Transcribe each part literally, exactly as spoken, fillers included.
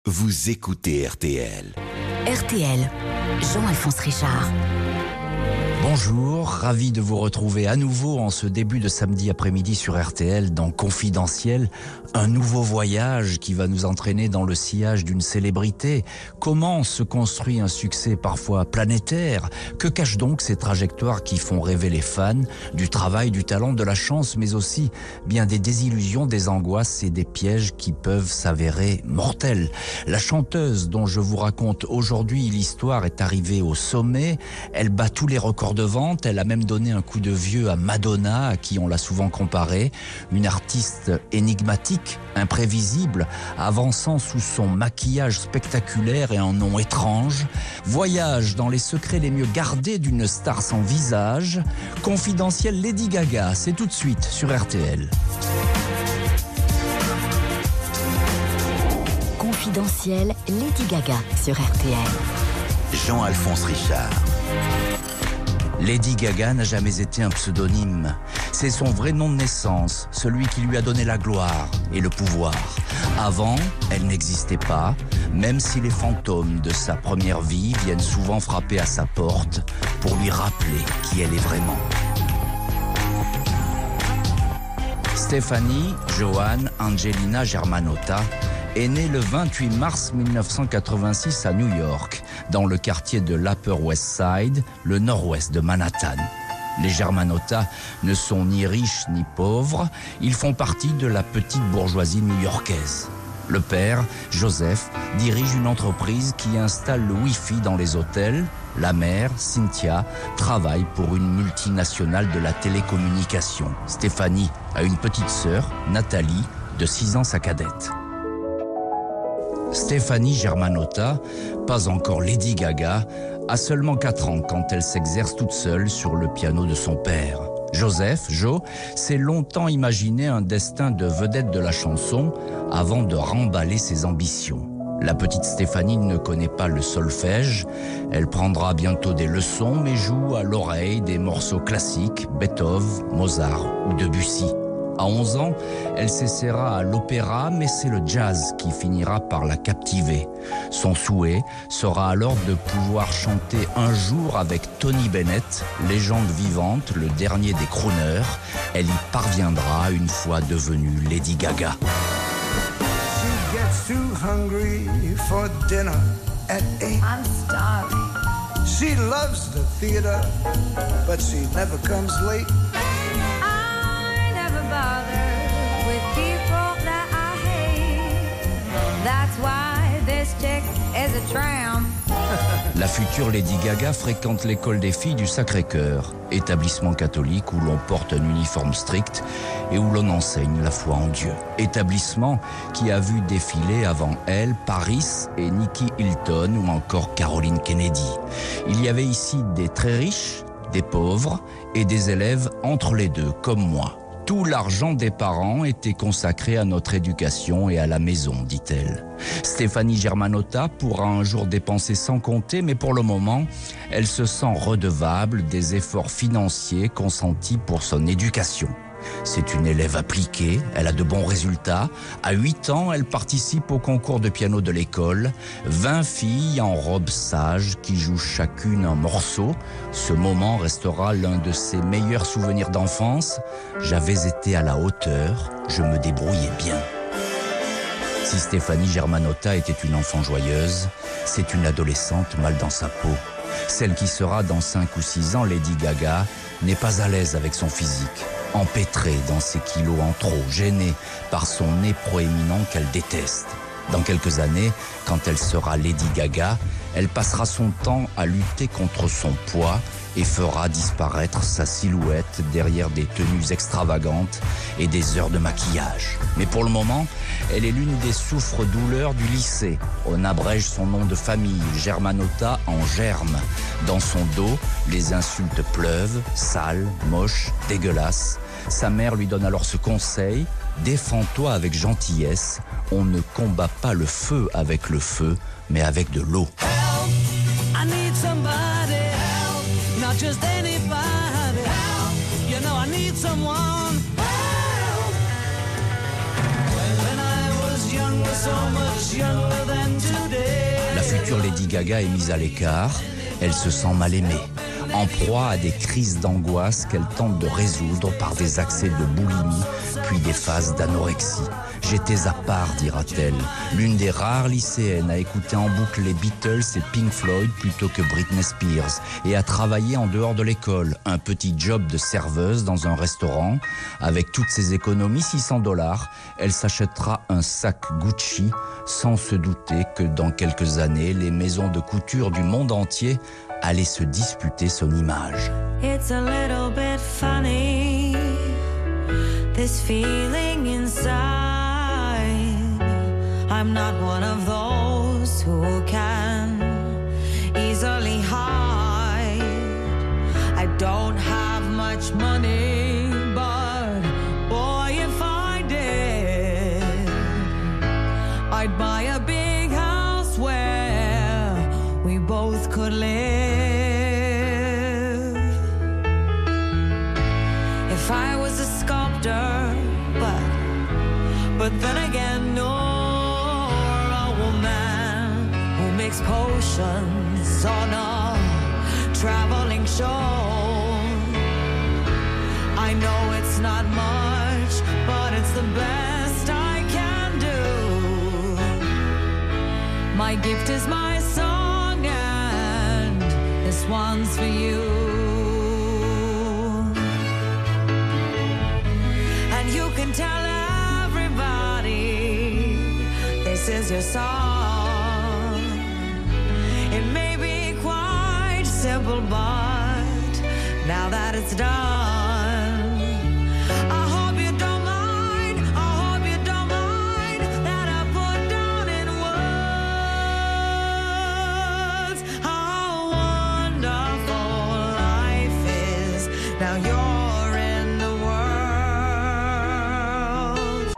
Vous écoutez R T L. R T L, Jean-Alphonse Richard. Bonjour, ravi de vous retrouver à nouveau en ce début de samedi après-midi sur R T L dans Confidentiel, un nouveau voyage qui va nous entraîner dans le sillage d'une célébrité. Comment se construit un succès parfois planétaire? Que cachent donc ces trajectoires qui font rêver les fans du travail, du talent, de la chance, mais aussi bien des désillusions, des angoisses et des pièges qui peuvent s'avérer mortels? La chanteuse dont je vous raconte aujourd'hui l'histoire est arrivée au sommet, elle bat tous les records de vente, elle a même donné un coup de vieux à Madonna, à qui on l'a souvent comparée, une artiste énigmatique, imprévisible, avançant sous son maquillage spectaculaire et un nom étrange. Voyage dans les secrets les mieux gardés d'une star sans visage. Confidentiel Lady Gaga, c'est tout de suite sur R T L. Confidentiel Lady Gaga sur R T L. Jean-Alphonse Richard. Lady Gaga n'a jamais été un pseudonyme. C'est son vrai nom de naissance, celui qui lui a donné la gloire et le pouvoir. Avant, elle n'existait pas, même si les fantômes de sa première vie viennent souvent frapper à sa porte pour lui rappeler qui elle est vraiment. Stephanie Joan Angelina Germanotta est née le vingt-huit mars mille neuf cent quatre-vingt-six à New York, dans le quartier de l'Upper West Side, le nord-ouest de Manhattan. Les Germanotta ne sont ni riches ni pauvres, ils font partie de la petite bourgeoisie new-yorkaise. Le père, Joseph, dirige une entreprise qui installe le Wi-Fi dans les hôtels. La mère, Cynthia, travaille pour une multinationale de la télécommunication. Stéphanie a une petite sœur, Nathalie, de six ans, sa cadette. Stéphanie Germanotta, pas encore Lady Gaga, a seulement quatre ans quand elle s'exerce toute seule sur le piano de son père. Joseph, Joe, s'est longtemps imaginé un destin de vedette de la chanson avant de remballer ses ambitions. La petite Stéphanie ne connaît pas le solfège, elle prendra bientôt des leçons mais joue à l'oreille des morceaux classiques, Beethoven, Mozart ou Debussy. À onze ans, elle s'essaiera à l'opéra, mais c'est le jazz qui finira par la captiver. Son souhait sera alors de pouvoir chanter un jour avec Tony Bennett, légende vivante, le dernier des crooners. Elle y parviendra une fois devenue Lady Gaga. She gets too hungry for dinner at eight. I'm starving. She loves the theater, but she never comes late. Bother with people that I hate. That's why this chick is a tramp. La future Lady Gaga fréquente l'école des filles du Sacré-Cœur, établissement catholique où l'on porte un uniforme strict et où l'on enseigne la foi en Dieu. Établissement qui a vu défiler avant elle Paris et Nicky Hilton ou encore Caroline Kennedy. Il y avait ici des très riches, des pauvres et des élèves entre les deux, comme moi. Tout l'argent des parents était consacré à notre éducation et à la maison, dit-elle. Stéphanie Germanotta pourra un jour dépenser sans compter, mais pour le moment, elle se sent redevable des efforts financiers consentis pour son éducation. C'est une élève appliquée, elle a de bons résultats. À huit ans, elle participe au concours de piano de l'école. vingt filles en robe sage qui jouent chacune un morceau. Ce moment restera l'un de ses meilleurs souvenirs d'enfance. J'avais été à la hauteur, je me débrouillais bien. Si Stéphanie Germanotta était une enfant joyeuse, c'est une adolescente mal dans sa peau. Celle qui sera dans cinq ou six ans Lady Gaga n'est pas à l'aise avec son physique. Empêtrée dans ses kilos en trop, gênée par son nez proéminent qu'elle déteste. Dans quelques années, quand elle sera Lady Gaga, elle passera son temps à lutter contre son poids et fera disparaître sa silhouette derrière des tenues extravagantes et des heures de maquillage. Mais pour le moment, elle est l'une des souffres-douleurs du lycée. On abrège son nom de famille, Germanotta, en germe. Dans son dos, les insultes pleuvent, sales, moches, dégueulasses. Sa mère lui donne alors ce conseil: défends-toi avec gentillesse, on ne combat pas le feu avec le feu, mais avec de l'eau. Help, I need somebody, help, not just anybody, help, you know I need someone, help. When I was young, the so much younger than today. La future Lady Gaga est mise à l'écart, elle se sent mal aimée, en proie à des crises d'angoisse qu'elle tente de résoudre par des accès de boulimie, puis des phases d'anorexie. J'étais à part, dira-t-elle, l'une des rares lycéennes à écouter en boucle les Beatles et Pink Floyd plutôt que Britney Spears, et à travailler en dehors de l'école, un petit job de serveuse dans un restaurant. Avec toutes ses économies, six cents dollars, elle s'achètera un sac Gucci, sans se douter que dans quelques années, les maisons de couture du monde entier allaient se disputer son image. It's a little bit funny, this feeling inside. I'm not one of those who can easily hide. I don't have much money, but boy, if I did, I'd buy a big house where we both could live. If I was a sculptor, but but then again, no, a woman who makes potions on a traveling show. I know it's not much, but it's the best I can do. My gift is my song, and this one's for you. And you can tell this is your song. It may be quite simple, but now that it's done, I hope you don't mind, I hope you don't mind that I put down in words how wonderful life is. Now you're in the world.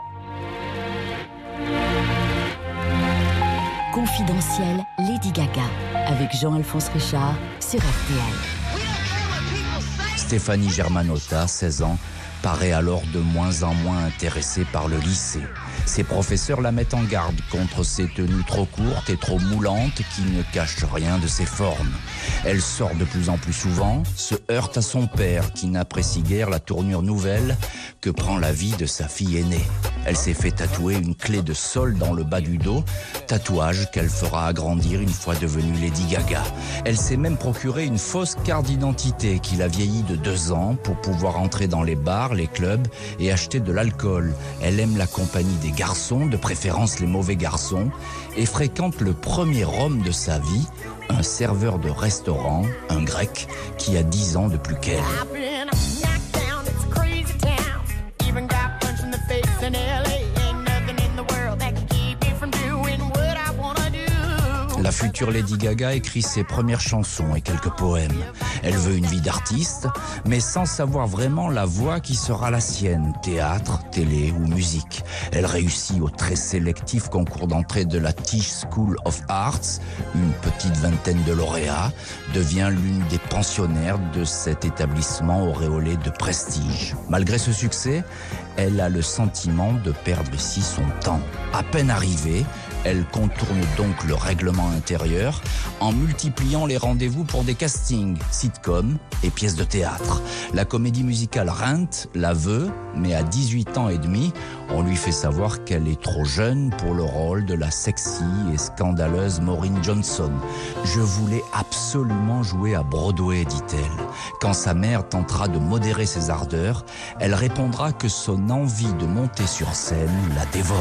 Confidentiel Lady Gaga avec Jean-Alphonse Richard sur R T L. Stéphanie Germanotta, seize ans, paraît alors de moins en moins intéressée par le lycée. Ses professeurs la mettent en garde contre ses tenues trop courtes et trop moulantes qui ne cachent rien de ses formes. Elle sort de plus en plus souvent, se heurte à son père qui n'apprécie guère la tournure nouvelle que prend la vie de sa fille aînée. Elle s'est fait tatouer une clé de sol dans le bas du dos, tatouage qu'elle fera agrandir une fois devenue Lady Gaga. Elle s'est même procuré une fausse carte d'identité qui l'a vieilli de deux ans pour pouvoir entrer dans les bars, les clubs et acheter de l'alcool. Elle aime la compagnie des garçons, de préférence les mauvais garçons, et fréquente le premier homme de sa vie, un serveur de restaurant, un grec, qui a dix ans de plus qu'elle. La future Lady Gaga écrit ses premières chansons et quelques poèmes. Elle veut une vie d'artiste, mais sans savoir vraiment la voie qui sera la sienne, théâtre, télé ou musique. Elle réussit au très sélectif concours d'entrée de la Tisch School of Arts, une petite vingtaine de lauréats, devient l'une des pensionnaires de cet établissement auréolé de prestige. Malgré ce succès, elle a le sentiment de perdre ici son temps. À peine arrivée, elle contourne donc le règlement intérieur en multipliant les rendez-vous pour des castings, sitcoms et pièces de théâtre. La comédie musicale Rent la veut, mais à dix-huit ans et demi, on lui fait savoir qu'elle est trop jeune pour le rôle de la sexy et scandaleuse Maureen Johnson. « Je voulais absolument jouer à Broadway », dit-elle. Quand sa mère tentera de modérer ses ardeurs, elle répondra que son envie de monter sur scène la dévore.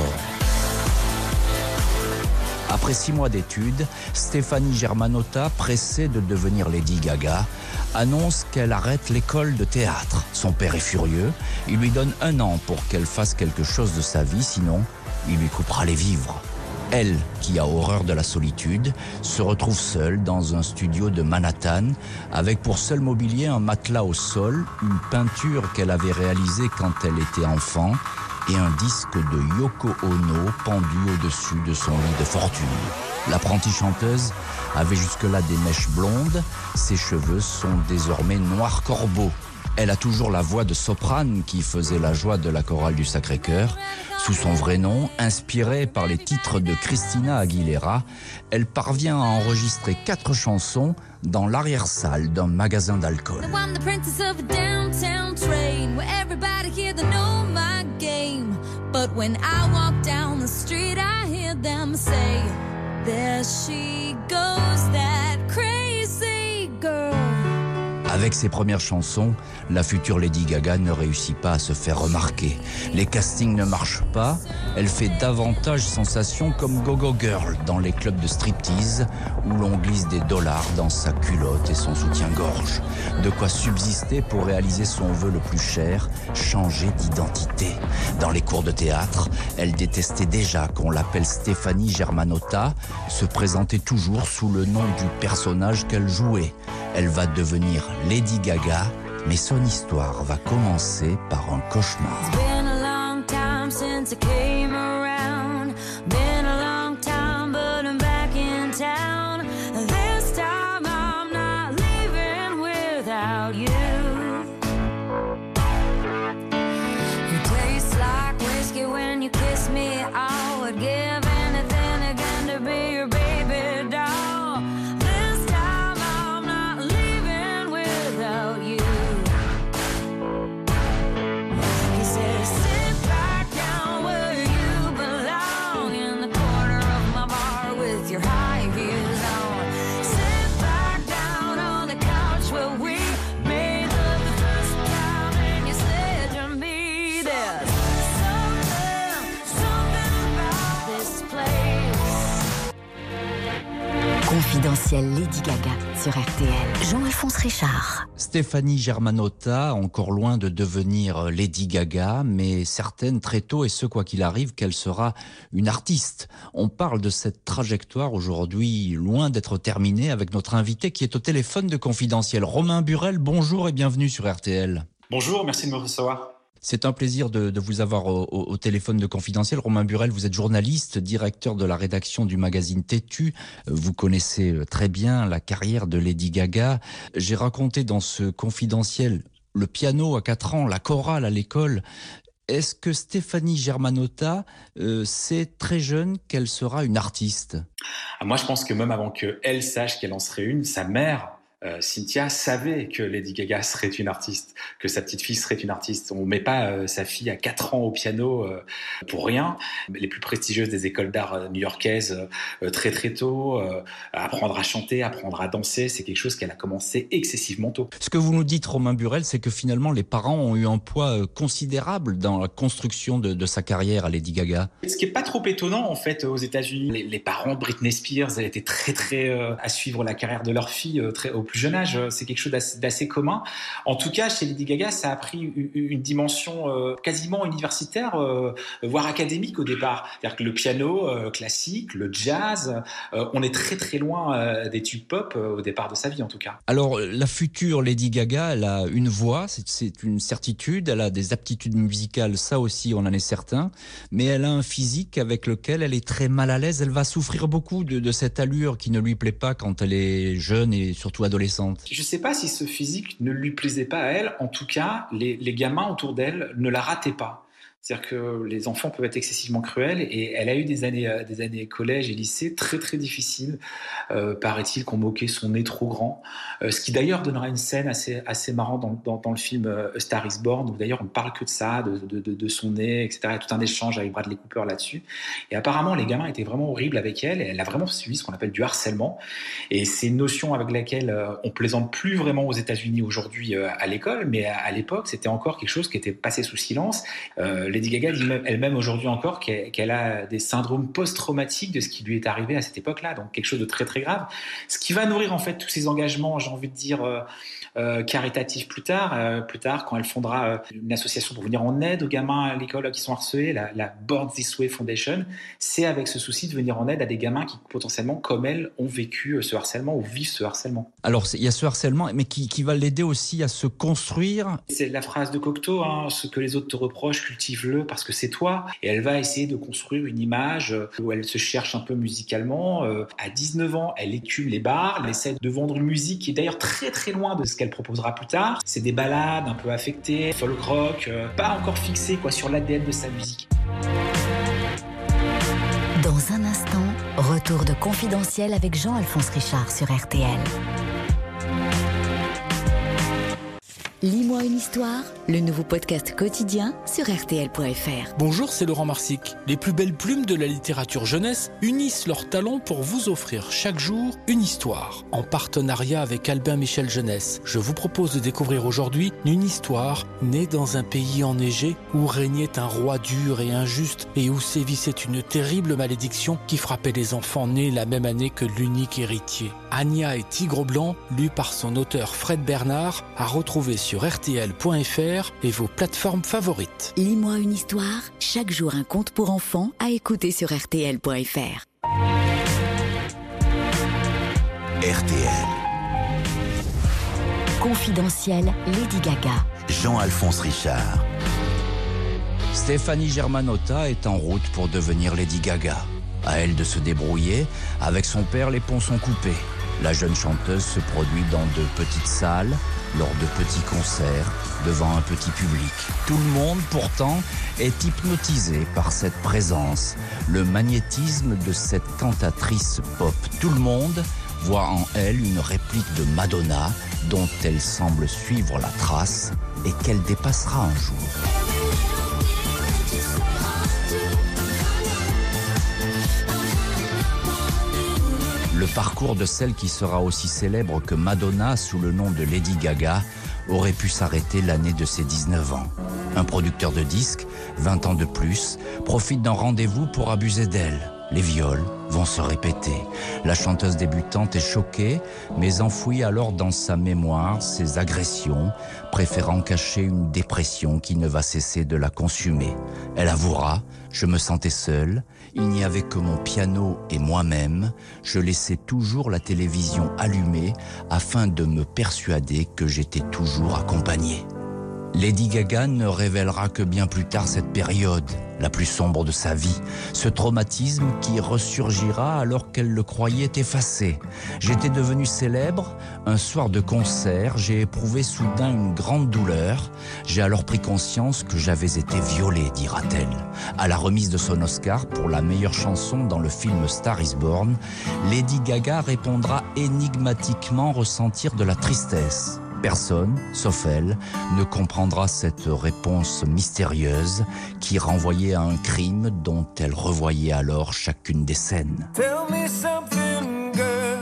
Après six mois d'études, Stéphanie Germanotta, pressée de devenir Lady Gaga, annonce qu'elle arrête l'école de théâtre. Son père est furieux, il lui donne un an pour qu'elle fasse quelque chose de sa vie, sinon il lui coupera les vivres. Elle, qui a horreur de la solitude, se retrouve seule dans un studio de Manhattan, avec pour seul mobilier un matelas au sol, une peinture qu'elle avait réalisée quand elle était enfant, et un disque de Yoko Ono pendu au-dessus de son lit de fortune. L'apprentie chanteuse avait jusque-là des mèches blondes, ses cheveux sont désormais noirs corbeaux. Elle a toujours la voix de soprane qui faisait la joie de la chorale du Sacré-Cœur. Sous son vrai nom, inspirée par les titres de Christina Aguilera, elle parvient à enregistrer quatre chansons dans l'arrière-salle d'un magasin d'alcool. I'm the princess of a downtown train where everybody here they know my game. But when I walk down the street, I hear them say, there she goes, that crazy girl. Avec ses premières chansons, la future Lady Gaga ne réussit pas à se faire remarquer. Les castings ne marchent pas, elle fait davantage sensation comme Go-Go Girl dans les clubs de striptease où l'on glisse des dollars dans sa culotte et son soutien-gorge. De quoi subsister pour réaliser son vœu le plus cher, changer d'identité. Dans les cours de théâtre, elle détestait déjà qu'on l'appelle Stéphanie Germanotta, se présentait toujours sous le nom du personnage qu'elle jouait. Elle va devenir Lady Gaga, mais son histoire va commencer par un cauchemar. It's been a long time since I came around. Been a long time, but I'm back in town. This time I'm not leaving without you. You taste like whiskey when you kiss me. I would give anything again to be your baby doll. This time I'm not leaving without you. He says, sit back down where you belong, in the corner of my bar with your high heels on. Sit back down on the couch where we made love the first time, and you said to me, there's something, something about this place. Confidentiel Lady Gaga sur R T L. Jean-Alphonse Richard. Stéphanie Germanotta, encore loin de devenir Lady Gaga, mais certaine très tôt, et ce quoi qu'il arrive, qu'elle sera une artiste. On parle de cette trajectoire aujourd'hui loin d'être terminée avec notre invité qui est au téléphone de Confidentiel. Romain Burel, bonjour et bienvenue sur R T L. Bonjour, merci de me recevoir. C'est un plaisir de, de vous avoir au, au, au téléphone de Confidentiel. Romain Burel, vous êtes journaliste, directeur de la rédaction du magazine Têtu. Vous connaissez très bien la carrière de Lady Gaga. J'ai raconté dans ce Confidentiel le piano à quatre ans, la chorale à l'école. Est-ce que Stéphanie Germanotta euh, sait très jeune qu'elle sera une artiste ? Moi, je pense que même avant qu'elle sache qu'elle en serait une, sa mère, Euh, Cynthia, savait que Lady Gaga serait une artiste, que sa petite fille serait une artiste. On met pas euh, sa fille à quatre ans au piano euh, pour rien. Les plus prestigieuses des écoles d'art euh, new-yorkaises, euh, très très tôt, euh, apprendre à chanter, apprendre à danser, c'est quelque chose qu'elle a commencé excessivement tôt. Ce que vous nous dites, Romain Burel, c'est que finalement les parents ont eu un poids euh, considérable dans la construction de, de sa carrière à Lady Gaga. Ce qui est pas trop étonnant en fait aux États-Unis, les, les parents de Britney Spears étaient très très euh, à suivre la carrière de leur fille euh, très au plus jeune âge, c'est quelque chose d'assez, d'assez commun. En tout cas, chez Lady Gaga, ça a pris une, une dimension euh, quasiment universitaire, euh, voire académique au départ. C'est-à-dire que le piano euh, classique, le jazz, euh, on est très très loin euh, des tubes pop euh, au départ de sa vie en tout cas. Alors, la future Lady Gaga, elle a une voix, c'est, c'est une certitude, elle a des aptitudes musicales, ça aussi on en est certain, mais elle a un physique avec lequel elle est très mal à l'aise, elle va souffrir beaucoup de, de cette allure qui ne lui plaît pas quand elle est jeune et surtout adolescente. Je ne sais pas si ce physique ne lui plaisait pas à elle. En tout cas, les, les gamins autour d'elle ne la rataient pas. C'est-à-dire que les enfants peuvent être excessivement cruels et elle a eu des années, des années collège et lycée très très difficiles. Euh, paraît-il qu'on moquait son nez trop grand. Euh, ce qui d'ailleurs donnera une scène assez, assez marrante dans, dans, dans le film A Star is Born, où d'ailleurs on ne parle que de ça, de, de, de, de son nez, et cetera. Il y a tout un échange avec Bradley Cooper là-dessus. Et apparemment, les gamins étaient vraiment horribles avec elle et elle a vraiment suivi ce qu'on appelle du harcèlement. Et c'est une notion avec laquelle euh, on plaisante plus vraiment aux États-Unis aujourd'hui euh, à l'école, mais à, à l'époque, c'était encore quelque chose qui était passé sous silence. Euh, Lady Gaga dit elle-même aujourd'hui encore qu'elle a des syndromes post-traumatiques de ce qui lui est arrivé à cette époque-là, donc quelque chose de très très grave. Ce qui va nourrir en fait tous ces engagements, j'ai envie de dire, euh, euh, caritatifs plus tard, euh, plus tard quand elle fondera euh, une association pour venir en aide aux gamins à l'école qui sont harcelés, la, la Born This Way Foundation. C'est avec ce souci de venir en aide à des gamins qui potentiellement, comme elle, ont vécu ce harcèlement ou vivent ce harcèlement. Alors il y a ce harcèlement, mais qui, qui va l'aider aussi à se construire. C'est la phrase de Cocteau, hein, ce que les autres te reprochent, cultive-le parce que c'est toi. Et elle va essayer de construire une image où elle se cherche un peu musicalement. Euh, à dix-neuf ans, elle écume les bars, elle essaie de vendre une musique qui est d'ailleurs très très loin de ce qu'elle qu'elle proposera plus tard. C'est des ballades un peu affectées, folk rock, euh, pas encore fixées quoi, sur l'A D N de sa musique. Dans un instant, retour de Confidentiel avec Jean-Alphonse Richard sur R T L. Lis-moi une histoire, le nouveau podcast quotidien sur R T L point F R. Bonjour, c'est Laurent Marsic. Les plus belles plumes de la littérature jeunesse unissent leurs talents pour vous offrir chaque jour une histoire. En partenariat avec Albin Michel Jeunesse, je vous propose de découvrir aujourd'hui une histoire née dans un pays enneigé où régnait un roi dur et injuste et où sévissait une terrible malédiction qui frappait les enfants nés la même année que l'unique héritier. Anya et Tigre Blanc, lu par son auteur Fred Bernard, à retrouver sur R T L point F R et vos plateformes favorites. Lis-moi une histoire, chaque jour un conte pour enfants à écouter sur R T L point F R. R T L. Confidentiel, Lady Gaga. Jean-Alphonse Richard. Stéphanie Germanotta est en route pour devenir Lady Gaga. À elle de se débrouiller. Avec son père, les ponts sont coupés. La jeune chanteuse se produit dans de petites salles, lors de petits concerts, devant un petit public. Tout le monde, pourtant, est hypnotisé par cette présence, le magnétisme de cette cantatrice pop. Tout le monde voit en elle une réplique de Madonna, dont elle semble suivre la trace et qu'elle dépassera un jour. Le parcours de celle qui sera aussi célèbre que Madonna sous le nom de Lady Gaga aurait pu s'arrêter l'année de ses dix-neuf ans. Un producteur de disques, vingt ans de plus, profite d'un rendez-vous pour abuser d'elle. Les viols vont se répéter. La chanteuse débutante est choquée, mais enfouit alors dans sa mémoire ses agressions, préférant cacher une dépression qui ne va cesser de la consumer. Elle avouera « Je me sentais seule, il n'y avait que mon piano et moi-même, je laissais toujours la télévision allumée afin de me persuader que j'étais toujours accompagnée. » Lady Gaga ne révélera que bien plus tard cette période, la plus sombre de sa vie, ce traumatisme qui ressurgira alors qu'elle le croyait effacé. J'étais devenue célèbre, un soir de concert, j'ai éprouvé soudain une grande douleur. J'ai alors pris conscience que j'avais été violée, dira-t-elle. À la remise de son Oscar pour la meilleure chanson dans le film Star is Born, Lady Gaga répondra énigmatiquement ressentir de la tristesse. Personne, sauf elle, ne comprendra cette réponse mystérieuse qui renvoyait à un crime dont elle revoyait alors chacune des scènes. Tell me something, girl.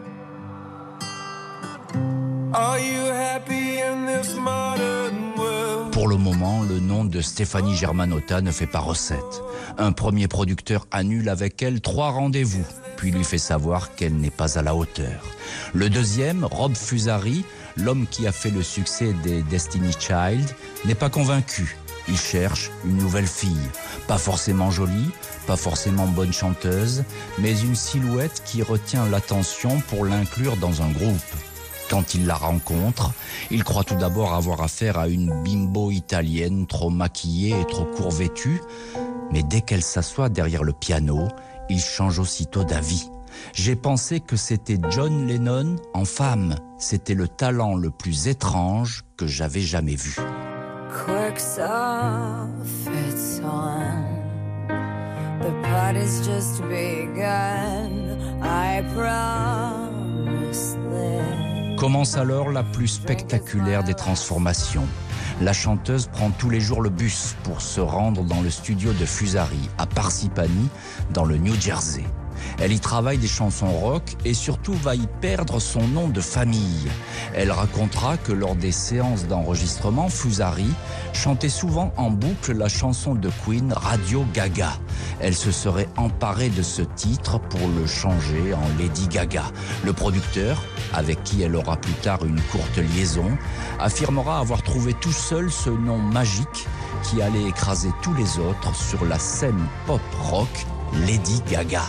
Are you happy in this modern world? Pour le moment, le nom de Stéphanie Germanotta ne fait pas recette. Un premier producteur annule avec elle trois rendez-vous, puis lui fait savoir qu'elle n'est pas à la hauteur. Le deuxième, Rob Fusari, l'homme qui a fait le succès des Destiny Child, n'est pas convaincu. Il cherche une nouvelle fille, pas forcément jolie, pas forcément bonne chanteuse, mais une silhouette qui retient l'attention pour l'inclure dans un groupe. Quand il la rencontre, il croit tout d'abord avoir affaire à une bimbo italienne trop maquillée et trop court vêtue, mais dès qu'elle s'assoit derrière le piano, il change aussitôt d'avis. J'ai pensé que c'était John Lennon en femme. C'était le talent le plus étrange que j'avais jamais vu. Quick stuff, it's on. The party's just begun. I promise this. Commence alors la plus spectaculaire des transformations. La chanteuse prend tous les jours le bus pour se rendre dans le studio de Fusari, à Parsippany, dans le New Jersey. Elle y travaille des chansons rock et surtout va y perdre son nom de famille. Elle racontera que lors des séances d'enregistrement, Fusari chantait souvent en boucle la chanson de Queen Radio Gaga. Elle se serait emparée de ce titre pour le changer en Lady Gaga. Le producteur, avec qui elle aura plus tard une courte liaison, affirmera avoir trouvé tout seul ce nom magique qui allait écraser tous les autres sur la scène pop-rock Lady Gaga.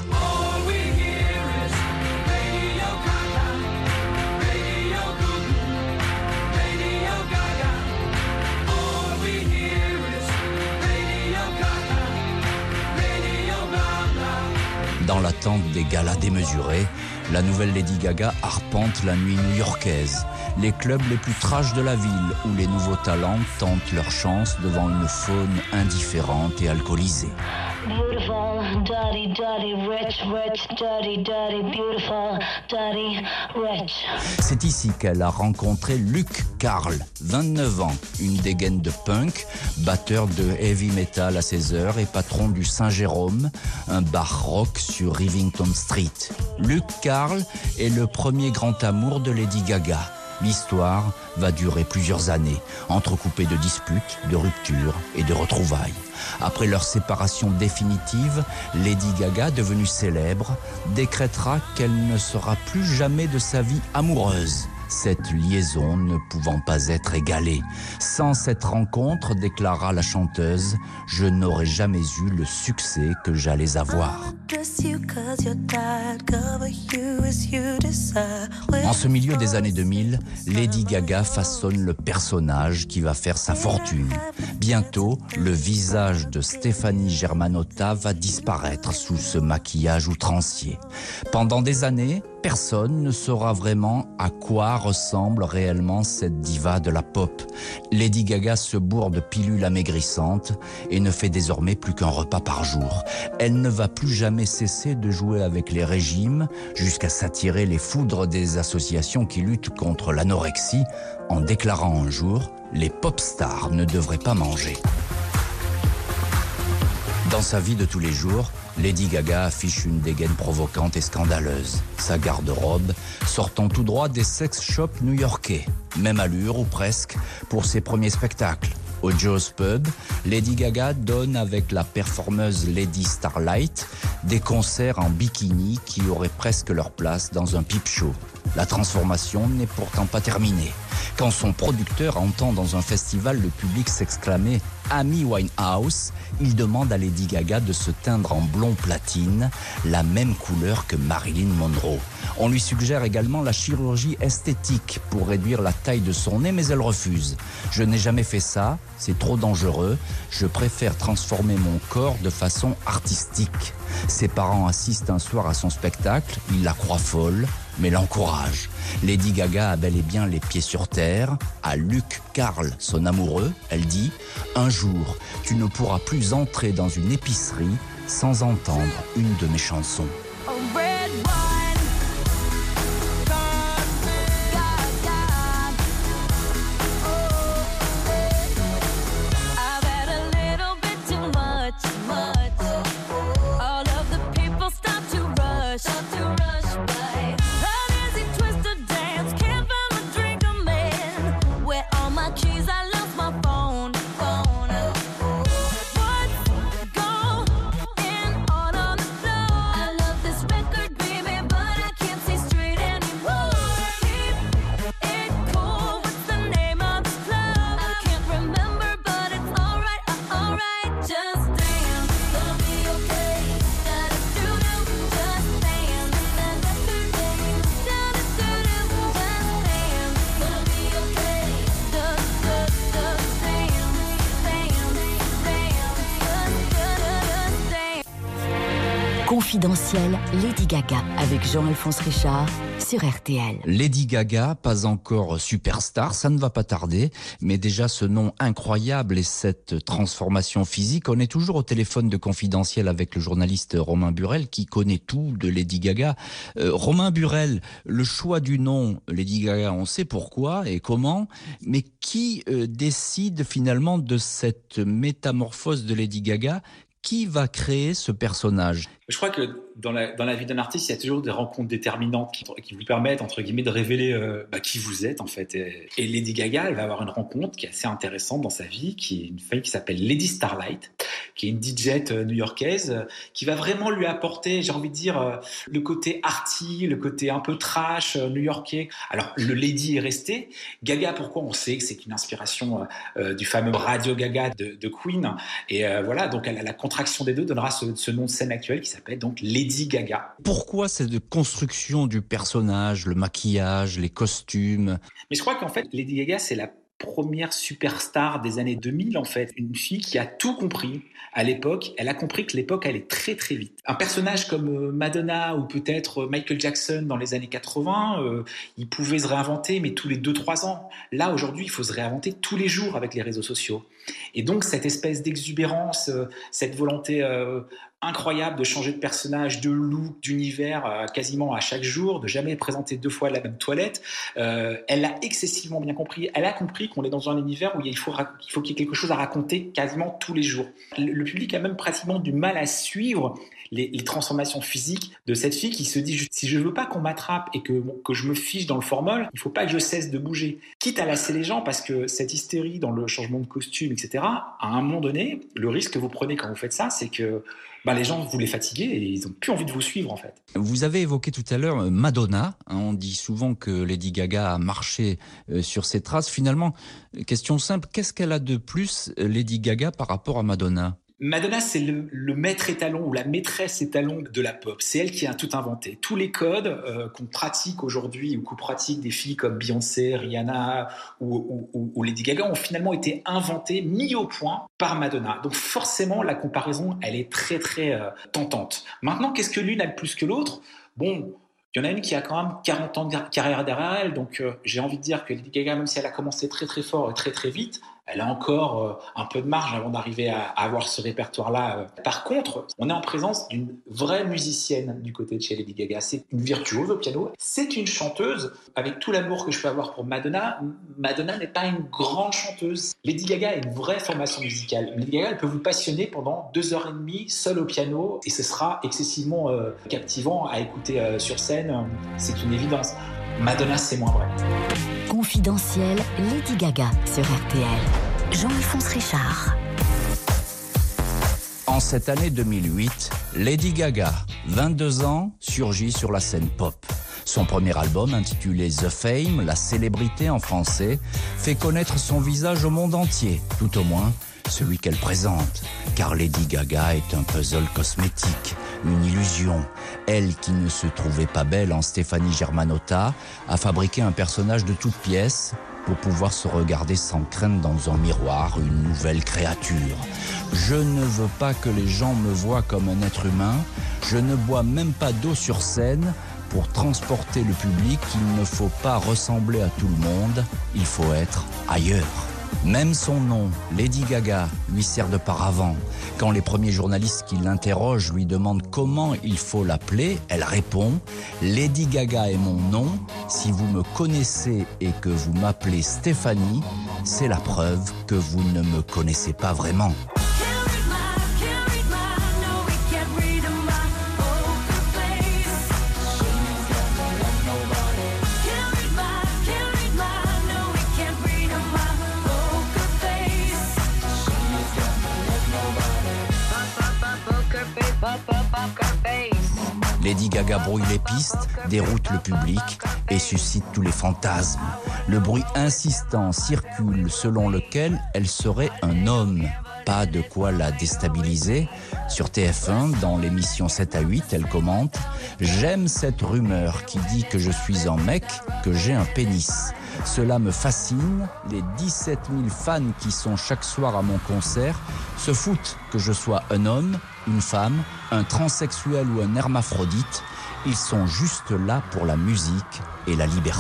Dans l'attente des galas démesurés, la nouvelle Lady Gaga arpente la nuit new-yorkaise, les clubs les plus trash de la ville où les nouveaux talents tentent leur chance devant une faune indifférente et alcoolisée. Beautiful, dirty, dirty, rich, rich, dirty, dirty, beautiful, dirty, rich. C'est ici qu'elle a rencontré Luke Carl, vingt-neuf ans, une dégaine de punk, batteur de heavy metal à ses heures et patron du Saint-Jérôme, un bar rock sur Rivington Street. Luke Carl est le premier grand amour de Lady Gaga. L'histoire va durer plusieurs années, entrecoupée de disputes, de ruptures et de retrouvailles. Après leur séparation définitive, Lady Gaga, devenue célèbre, décrétera qu'elle ne sera plus jamais de sa vie amoureuse. Cette liaison ne pouvant pas être égalée. Sans cette rencontre, déclara la chanteuse, je n'aurais jamais eu le succès que j'allais avoir. En ce milieu des années deux mille, Lady Gaga façonne le personnage qui va faire sa fortune. Bientôt, le visage de Stéphanie Germanotta va disparaître sous ce maquillage outrancier. Pendant des années, personne ne saura vraiment à quoi ressemble réellement cette diva de la pop. Lady Gaga se bourre de pilules amaigrissantes et ne fait désormais plus qu'un repas par jour. Elle ne va plus jamais cesser de jouer avec les régimes jusqu'à s'attirer les foudres des associations qui luttent contre l'anorexie en déclarant un jour « Les pop stars ne devraient pas manger ». Dans sa vie de tous les jours, Lady Gaga affiche une dégaine provocante et scandaleuse. Sa garde-robe sortant tout droit des sex shops new-yorkais. Même allure ou presque pour ses premiers spectacles. Au Joe's Pub, Lady Gaga donne avec la performeuse Lady Starlight des concerts en bikini qui auraient presque leur place dans un peep show. La transformation n'est pourtant pas terminée. Quand son producteur entend dans un festival le public s'exclamer « Amy Winehouse », il demande à Lady Gaga de se teindre en blond platine, la même couleur que Marilyn Monroe. On lui suggère également la chirurgie esthétique pour réduire la taille de son nez, mais elle refuse. « Je n'ai jamais fait ça, c'est trop dangereux, je préfère transformer mon corps de façon artistique ». Ses parents assistent un soir à son spectacle, ils la croient folle, mais l'encouragent. Lady Gaga a bel et bien les pieds sur terre. À Luke Carl, son amoureux, elle dit « Un jour, tu ne pourras plus entrer dans une épicerie sans entendre une de mes chansons. » Confidentiel, Lady Gaga avec Jean-Alphonse Richard sur R T L. Lady Gaga, pas encore superstar, ça ne va pas tarder, mais déjà ce nom incroyable et cette transformation physique, on est toujours au téléphone de Confidentiel avec le journaliste Romain Burel qui connaît tout de Lady Gaga. Euh, Romain Burel, le choix du nom Lady Gaga, on sait pourquoi et comment, mais qui euh, décide finalement de cette métamorphose de Lady Gaga? Qui va créer ce personnage? Je crois que dans la, dans la vie d'un artiste, il y a toujours des rencontres déterminantes qui, qui vous permettent, entre guillemets, de révéler euh, bah, qui vous êtes, en fait. Et, et Lady Gaga, elle va avoir une rencontre qui est assez intéressante dans sa vie, qui est une fille qui s'appelle Lady Starlight, qui est une D J new-yorkaise, euh, qui va vraiment lui apporter, j'ai envie de dire, euh, le côté arty, le côté un peu trash euh, new-yorkais. Alors, le Lady est resté. Gaga, pourquoi? On sait que c'est une inspiration euh, du fameux Radio Gaga de, de Queen. Et euh, voilà, donc elle, la contraction des deux donnera ce, ce nom de scène actuel qui s'appelle donc Lady Gaga. Pourquoi cette construction du personnage, le maquillage, les costumes? Mais je crois qu'en fait, Lady Gaga, c'est la première superstar des années deux mille, en fait. Une fille qui a tout compris à l'époque. Elle a compris que l'époque allait très très vite. Un personnage comme Madonna ou peut-être Michael Jackson dans les années quatre-vingts, euh, il pouvait se réinventer, mais tous les deux trois ans. Là, aujourd'hui, il faut se réinventer tous les jours avec les réseaux sociaux. Et donc, cette espèce d'exubérance, euh, cette volonté euh, incroyable de changer de personnage, de look, d'univers euh, quasiment à chaque jour, de jamais présenter deux fois la même toilette, euh, elle l'a excessivement bien compris. Elle a compris qu'on est dans un univers où il faut, il faut qu'il y ait quelque chose à raconter quasiment tous les jours. Le, le public a même pratiquement du mal à suivre les, les transformations physiques de cette fille qui se dit « si je veux pas qu'on m'attrape et que, que je me fiche dans le formol, il faut pas que je cesse de bouger ». Quitte à lasser les gens, parce que cette hystérie dans le changement de costume, et cetera, à un moment donné, le risque que vous prenez quand vous faites ça, c'est que bah, les gens, vous les fatiguez et ils n'ont plus envie de vous suivre, en fait. Vous avez évoqué tout à l'heure Madonna. On dit souvent que Lady Gaga a marché sur ses traces. Finalement, question simple, qu'est-ce qu'elle a de plus, Lady Gaga, par rapport à Madonna ? Madonna, c'est le, le maître étalon ou la maîtresse étalon de la pop. C'est elle qui a tout inventé. Tous les codes euh, qu'on pratique aujourd'hui ou qu'on pratique des filles comme Beyoncé, Rihanna ou, ou, ou Lady Gaga ont finalement été inventés, mis au point par Madonna. Donc forcément, la comparaison, elle est très très euh, tentante. Maintenant, qu'est-ce que l'une a de plus que l'autre ? Bon, il y en a une qui a quand même quarante ans de carrière derrière elle, donc euh, j'ai envie de dire que Lady Gaga, même si elle a commencé très très fort et très très vite, elle a encore euh, un peu de marge avant d'arriver à, à avoir ce répertoire-là. Euh. Par contre, on est en présence d'une vraie musicienne du côté de chez Lady Gaga. C'est une virtuose au piano. C'est une chanteuse. Avec tout l'amour que je peux avoir pour Madonna, Madonna n'est pas une grande chanteuse. Lady Gaga a une vraie formation musicale. Lady Gaga, elle peut vous passionner pendant deux heures et demie, seule au piano, et ce sera excessivement euh, captivant à écouter euh, sur scène. C'est une évidence. Madonna, c'est moins vrai. Confidentiel, Lady Gaga sur R T L. Jean-Alphonse Richard. En cette année deux mille huit, Lady Gaga, vingt-deux ans, surgit sur la scène pop. Son premier album, intitulé The Fame, la célébrité en français, fait connaître son visage au monde entier, tout au moins celui qu'elle présente. Car Lady Gaga est un puzzle cosmétique, une illusion. Elle, qui ne se trouvait pas belle en Stéphanie Germanotta, a fabriqué un personnage de toutes pièces pour pouvoir se regarder sans crainte dans un miroir, une nouvelle créature. Je ne veux pas que les gens me voient comme un être humain. Je ne bois même pas d'eau sur scène. Pour transporter le public, il ne faut pas ressembler à tout le monde. Il faut être ailleurs. Même son nom, Lady Gaga, lui sert de paravent. Quand les premiers journalistes qui l'interrogent lui demandent comment il faut l'appeler, elle répond « Lady Gaga est mon nom. Si vous me connaissez et que vous m'appelez Stéphanie, c'est la preuve que vous ne me connaissez pas vraiment. » Lady Gaga brouille les pistes, déroute le public et suscite tous les fantasmes. Le bruit insistant circule selon lequel elle serait un homme. Pas de quoi la déstabiliser. Sur T F un, dans l'émission sept à huit, elle commente « J'aime cette rumeur qui dit que je suis un mec, que j'ai un pénis. Cela me fascine. Les dix-sept mille fans qui sont chaque soir à mon concert se foutent que je sois un homme, une femme, un transsexuel ou un hermaphrodite. Ils sont juste là pour la musique et la liberté. »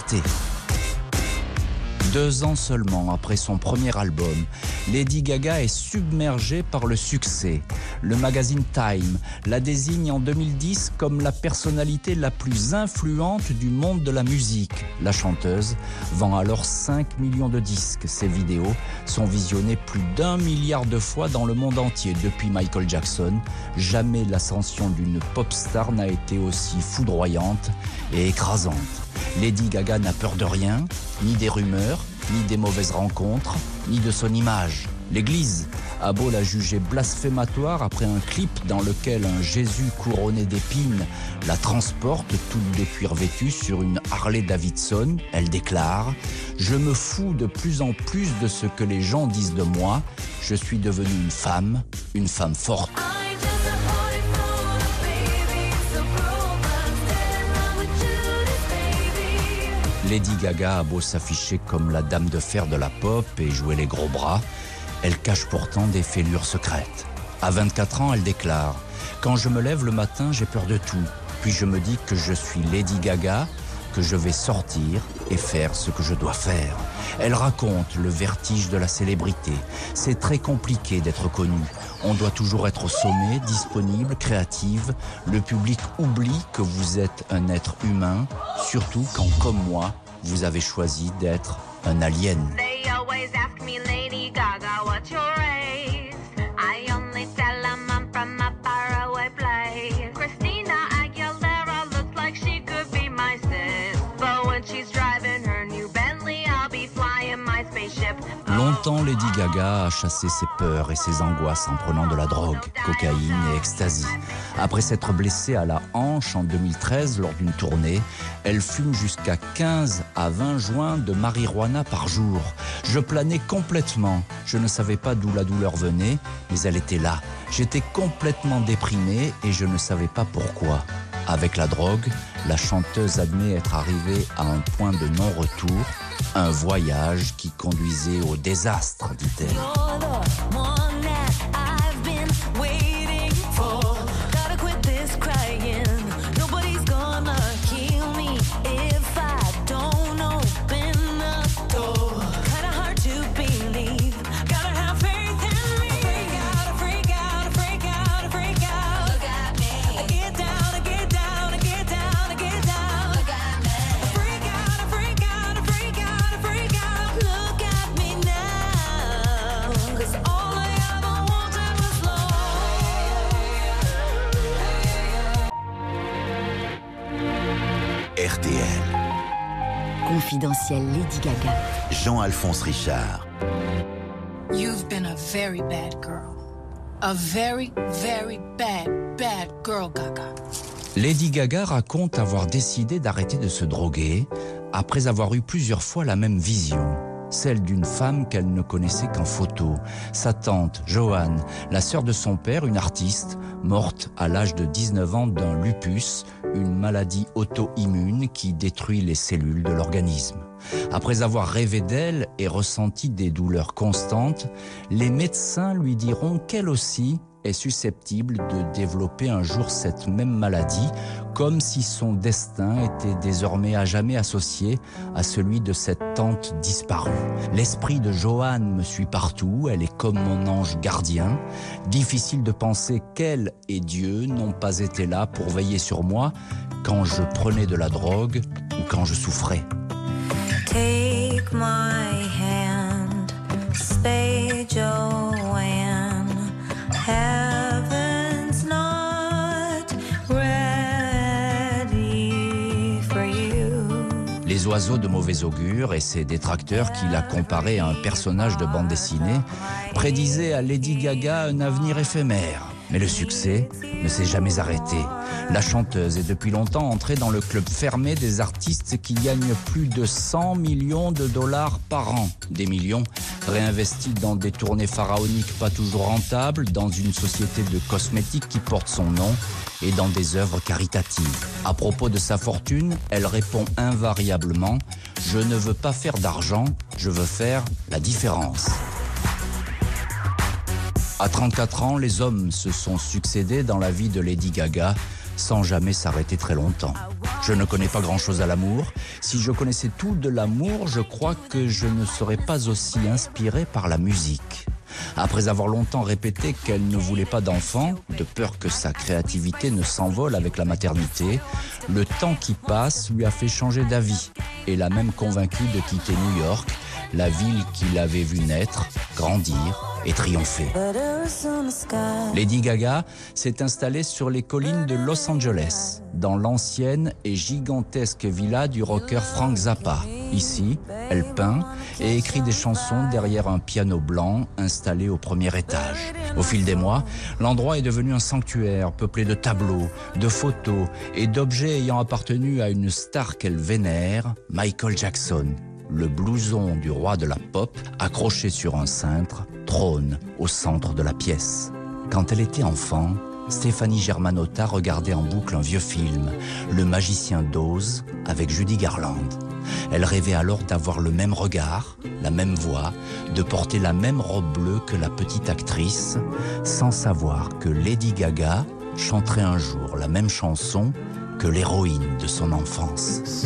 Deux ans seulement après son premier album, Lady Gaga est submergée par le succès. Le magazine Time la désigne en deux mille dix comme la personnalité la plus influente du monde de la musique. La chanteuse vend alors cinq millions de disques. Ses vidéos sont visionnées plus d'un milliard de fois dans le monde entier. Depuis Michael Jackson, jamais l'ascension d'une pop star n'a été aussi foudroyante et écrasante. Lady Gaga n'a peur de rien, ni des rumeurs, ni des mauvaises rencontres, ni de son image. L'Église a beau la juger blasphématoire après un clip dans lequel un Jésus couronné d'épines la transporte toute de cuir vêtue sur une Harley Davidson, elle déclare « Je me fous de plus en plus de ce que les gens disent de moi. Je suis devenue une femme, une femme forte. » Lady Gaga a beau s'afficher comme la dame de fer de la pop et jouer les gros bras, elle cache pourtant des fêlures secrètes. À vingt-quatre ans, elle déclare « Quand je me lève le matin, j'ai peur de tout. Puis je me dis que je suis Lady Gaga, que je vais sortir et faire ce que je dois faire. » Elle raconte le vertige de la célébrité. C'est très compliqué d'être connue. On doit toujours être au sommet, disponible, créative. Le public oublie que vous êtes un être humain, surtout quand, comme moi, vous avez choisi d'être un alien. They always ask me, Lady Gaga, what's your race? I only tell them I'm from a faraway place. Christina Aguilera looks like she could be my sis. But when she's driving her new Bentley, I'll be flying my spaceship. Longtemps, Lady Gaga a chassé ses peurs et ses angoisses en prenant de la drogue, cocaïne et ecstasy. Après s'être blessée à la hanche en deux mille treize lors d'une tournée, elle fume jusqu'à quinze à vingt joints de marijuana par jour. Je planais complètement. Je ne savais pas d'où la douleur venait, mais elle était là. J'étais complètement déprimé et je ne savais pas pourquoi. Avec la drogue, la chanteuse admet être arrivée à un point de non-retour, un voyage qui conduisait au désastre, dit-elle. R T L. Confidentiel Lady Gaga. Jean-Alphonse Richard. You've been a very bad girl. A very, very bad, bad girl, Gaga. Lady Gaga raconte avoir décidé d'arrêter de se droguer après avoir eu plusieurs fois la même vision. Celle d'une femme qu'elle ne connaissait qu'en photo. Sa tante, Joanne, la sœur de son père, une artiste, morte à l'âge de dix-neuf ans d'un lupus, une maladie auto-immune qui détruit les cellules de l'organisme. Après avoir rêvé d'elle et ressenti des douleurs constantes, les médecins lui diront qu'elle aussi est susceptible de développer un jour cette même maladie, comme si son destin était désormais à jamais associé à celui de cette tante disparue. L'esprit de Joanne me suit partout, elle est comme mon ange gardien. Difficile de penser qu'elle et Dieu n'ont pas été là pour veiller sur moi quand je prenais de la drogue ou quand je souffrais. Take my hand, stay Joanne. Heaven's not ready for you. Les oiseaux de mauvais augure et ses détracteurs qui la comparaient à un personnage de bande dessinée prédisaient à Lady Gaga un avenir éphémère. Mais le succès ne s'est jamais arrêté. La chanteuse est depuis longtemps entrée dans le club fermé des artistes qui gagnent plus de cent millions de dollars par an. Des millions réinvestis dans des tournées pharaoniques pas toujours rentables, dans une société de cosmétiques qui porte son nom et dans des œuvres caritatives. À propos de sa fortune, elle répond invariablement « Je ne veux pas faire d'argent, je veux faire la différence ». À trente-quatre ans, les hommes se sont succédés dans la vie de Lady Gaga sans jamais s'arrêter très longtemps. Je ne connais pas grand-chose à l'amour. Si je connaissais tout de l'amour, je crois que je ne serais pas aussi inspiré par la musique. Après avoir longtemps répété qu'elle ne voulait pas d'enfant, de peur que sa créativité ne s'envole avec la maternité, le temps qui passe lui a fait changer d'avis et l'a même convaincue de quitter New York, la ville qu'il avait vue naître, grandir et triompher. Lady Gaga s'est installée sur les collines de Los Angeles, dans l'ancienne et gigantesque villa du rocker Frank Zappa. Ici, elle peint et écrit des chansons derrière un piano blanc installé au premier étage. Au fil des mois, l'endroit est devenu un sanctuaire peuplé de tableaux, de photos et d'objets ayant appartenu à une star qu'elle vénère, Michael Jackson. Le blouson du roi de la pop, accroché sur un cintre, trône au centre de la pièce. Quand elle était enfant, Stéphanie Germanotta regardait en boucle un vieux film, Le Magicien d'Oz, avec Judy Garland. Elle rêvait alors d'avoir le même regard, la même voix, de porter la même robe bleue que la petite actrice, sans savoir que Lady Gaga chanterait un jour la même chanson que l'héroïne de son enfance.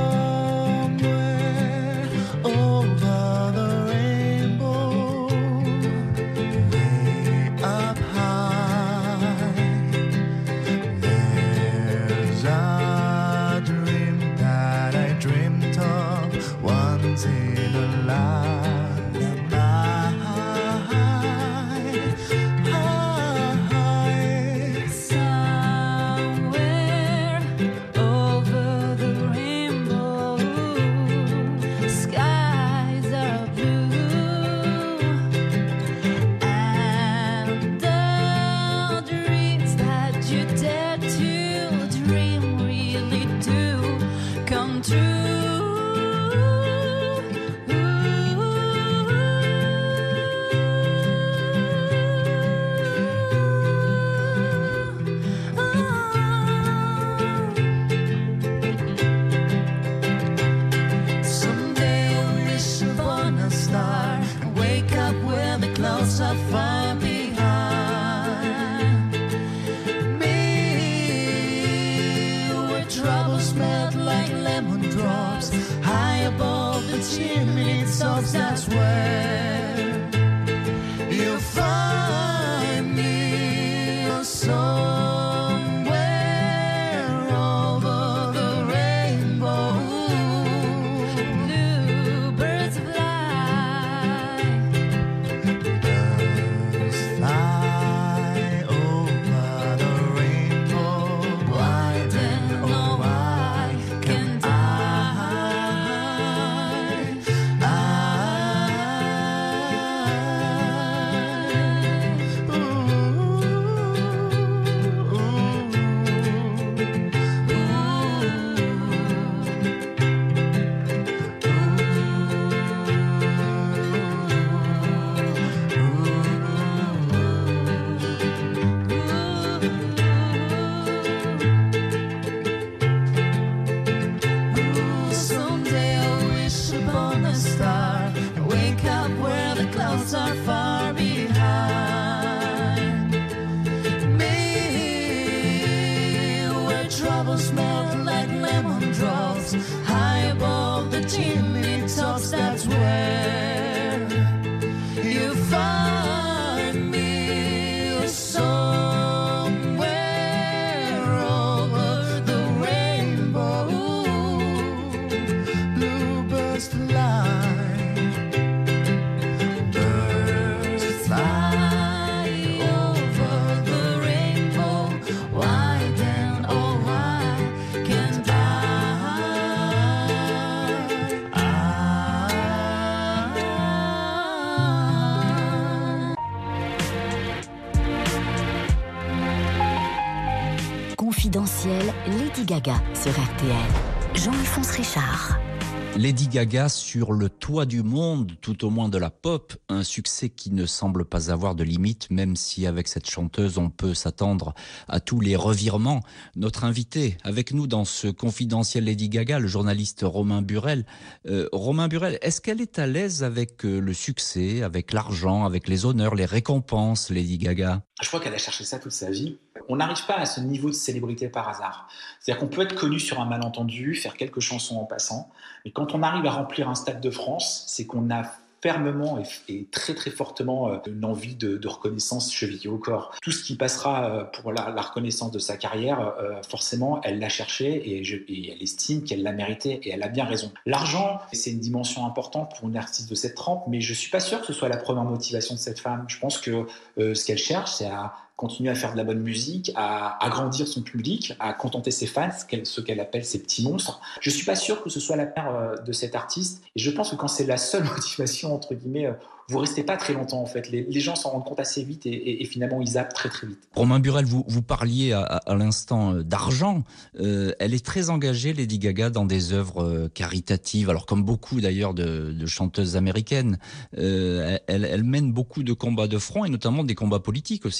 Confidentiel, Lady Gaga sur R T L. Jean-Alphonse Richard. Lady Gaga sur le toit du monde, tout au moins de la pop, un succès qui ne semble pas avoir de limite, même si avec cette chanteuse on peut s'attendre à tous les revirements. Notre invité avec nous dans ce confidentiel Lady Gaga, le journaliste Romain Burel. Euh, Romain Burel, est-ce qu'elle est à l'aise avec euh, le succès, avec l'argent, avec les honneurs, les récompenses, Lady Gaga ? Je crois qu'elle a cherché ça toute sa vie. On n'arrive pas à ce niveau de célébrité par hasard. C'est-à-dire qu'on peut être connu sur un malentendu, faire quelques chansons en passant, mais quand on arrive à remplir un stade de France, c'est qu'on a fermement et, et très très fortement euh, une envie de, de reconnaissance chevillée au corps. Tout ce qui passera euh, pour la, la reconnaissance de sa carrière, euh, forcément, elle l'a cherché et, je, et elle estime qu'elle l'a mérité et elle a bien raison. L'argent, c'est une dimension importante pour une artiste de cette trempe, mais je suis pas sûr que ce soit la première motivation de cette femme. Je pense que euh, ce qu'elle cherche, c'est à continuer à faire de la bonne musique, à agrandir son public, à contenter ses fans, ce qu'elle, ce qu'elle appelle ses petits monstres. Je suis pas sûr que ce soit la mère de cet artiste, et je pense que quand c'est la seule motivation, entre guillemets, vous restez pas très longtemps en fait. Les, les gens s'en rendent compte assez vite et, et, et finalement ils zappent très très vite. Romain Burel, vous, vous parliez à, à l'instant d'argent. Euh, elle est très engagée, Lady Gaga, dans des œuvres caritatives. Alors comme beaucoup d'ailleurs de, de chanteuses américaines, euh, elle, elle mène beaucoup de combats de front et notamment des combats politiques aussi.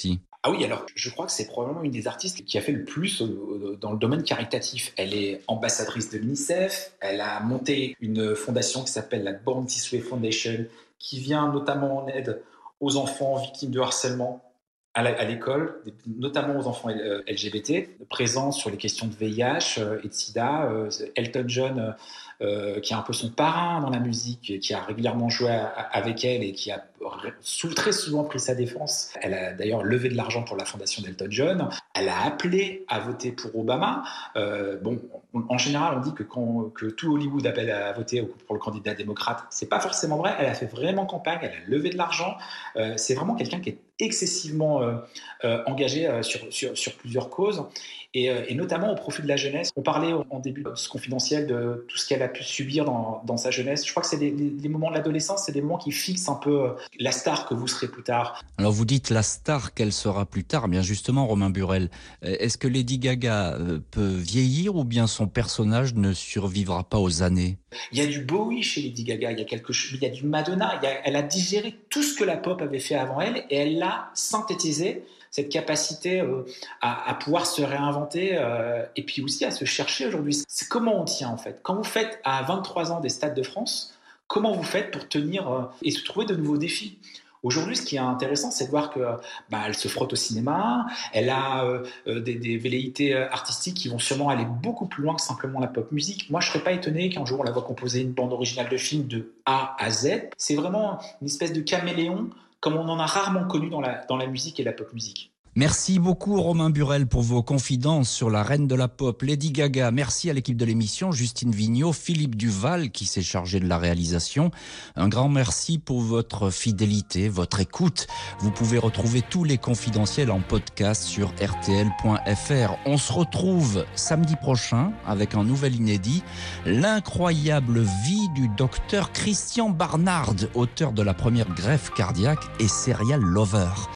Ah oui, alors je crois que c'est probablement une des artistes qui a fait le plus dans le domaine caritatif. Elle est ambassadrice de l'UNICEF, elle a monté une fondation qui s'appelle la Born This Way Foundation, qui vient notamment en aide aux enfants victimes de harcèlement à l'école, notamment aux enfants L G B T, présents sur les questions de V I H et de sida. Elton John, euh, qui est un peu son parrain dans la musique, qui a régulièrement joué avec elle et qui a très souvent pris sa défense. Elle a d'ailleurs levé de l'argent pour la fondation d'Elton John. Elle a appelé à voter pour Obama. Euh, bon, en général, on dit que, quand, que tout Hollywood appelle à voter pour le candidat démocrate. C'est pas forcément vrai. Elle a fait vraiment campagne. Elle a levé de l'argent. Euh, c'est vraiment quelqu'un qui est excessivement euh, euh, engagé euh, sur, sur, sur plusieurs causes et, euh, et notamment au profit de la jeunesse. On parlait en début de ce confidentiel de tout ce qu'elle a pu subir dans, dans sa jeunesse. Je crois que c'est des, des, des moments de l'adolescence, c'est des moments qui fixent un peu euh, la star que vous serez plus tard. Alors vous dites la star qu'elle sera plus tard, bien justement Romain Burel, est-ce que Lady Gaga peut vieillir ou bien son personnage ne survivra pas aux années? Il y a du Bowie chez Lady Gaga, il y a quelque chose, il y a du Madonna, il y a, elle a digéré tout ce que la pop avait fait avant elle et elle l'a synthétisé, cette capacité euh, à, à pouvoir se réinventer euh, et puis aussi à se chercher aujourd'hui. C'est comment on tient en fait. Quand vous faites à vingt-trois ans des Stades de France, comment vous faites pour tenir euh, et se trouver de nouveaux défis? Aujourd'hui, ce qui est intéressant, c'est de voir que bah, elle se frotte au cinéma, elle a euh, des, des velléités artistiques qui vont sûrement aller beaucoup plus loin que simplement la pop musique. Moi, je ne serais pas étonné qu'un jour on la voit composer une bande originale de film de A à Z. C'est vraiment une espèce de caméléon comme on en a rarement connu dans la, dans la musique et la pop musique. Merci beaucoup Romain Burel pour vos confidences sur la reine de la pop, Lady Gaga. Merci à l'équipe de l'émission, Justine Vignot, Philippe Duval qui s'est chargé de la réalisation. Un grand merci pour votre fidélité, votre écoute. Vous pouvez retrouver tous les confidentiels en podcast sur R T L point F R. On se retrouve samedi prochain avec un nouvel inédit, l'incroyable vie du docteur Christian Barnard, auteur de la première greffe cardiaque et serial lover.